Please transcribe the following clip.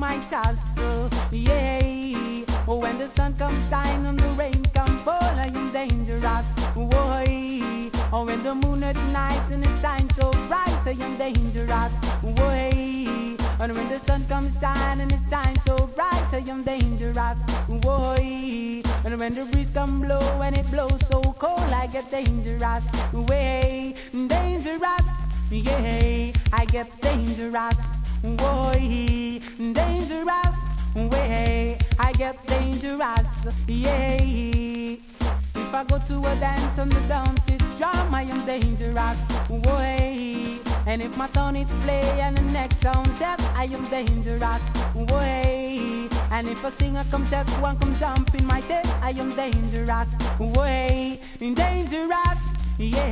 my tassel, yeah. When the sun comes shine and the rain come fall, I am dangerous, boy. Oh, when the moon at night and it shines so bright, I am dangerous, boy. And when the sun comes shine and it shines so bright, I am dangerous, boy. And when the breeze come blow and it blows so cold, I get dangerous, way, dangerous, yeah. I get dangerous, boy, dangerous, way. I get dangerous, yeah. If I go to a dance and the dance is drum, I am dangerous, way. And if my song is play and the next sound test, I am dangerous, way. And if a singer come test, one come jump in my test, I am dangerous, way. Dangerous, yeah.